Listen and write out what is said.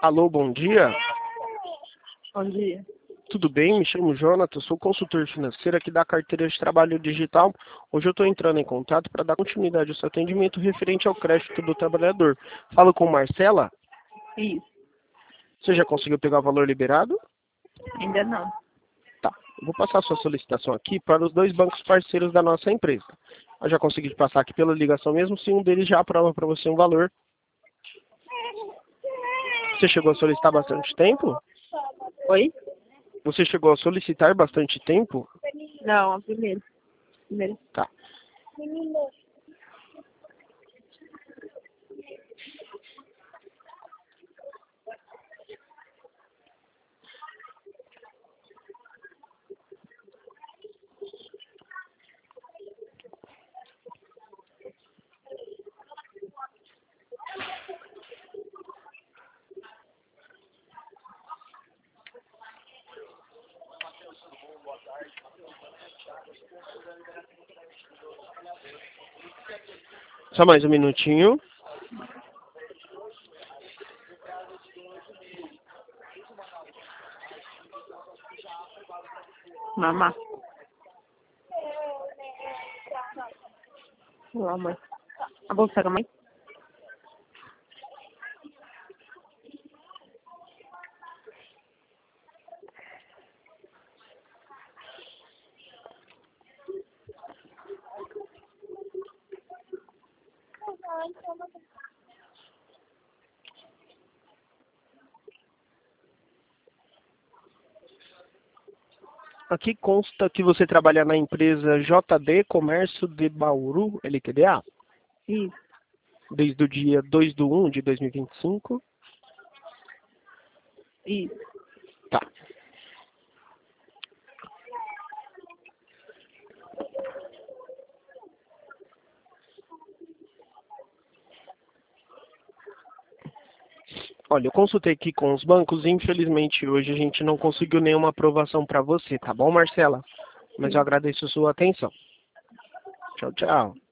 Alô, bom dia. Bom dia. Tudo bem? Me chamo Jonathan, sou consultor financeiro aqui da carteira de trabalho digital. Hoje eu estou entrando em contato para dar continuidade ao seu atendimento referente ao crédito do trabalhador. Falo com Marcela. Isso. Você já conseguiu pegar o valor liberado? Ainda não. Tá. Eu vou passar a sua solicitação aqui para os 2 bancos parceiros da nossa empresa. Eu já consegui passar aqui pela ligação mesmo, se um deles já aprova para você um valor. Você chegou a solicitar bastante tempo? Oi? Você chegou a solicitar bastante tempo? Não, a primeira. Primeira. Tá. Só mais um minutinho. Mamá. Olá, mãe. A bolsa da mãe? Aqui consta que você trabalha na empresa JD Comércio de Bauru, LTDA, Isso. desde o dia 2/1 de 2025. Isso. Tá. Olha, eu consultei aqui com os bancos e infelizmente hoje a gente não conseguiu nenhuma aprovação para você, tá bom, Marcela? Mas eu agradeço a sua atenção. Tchau, tchau.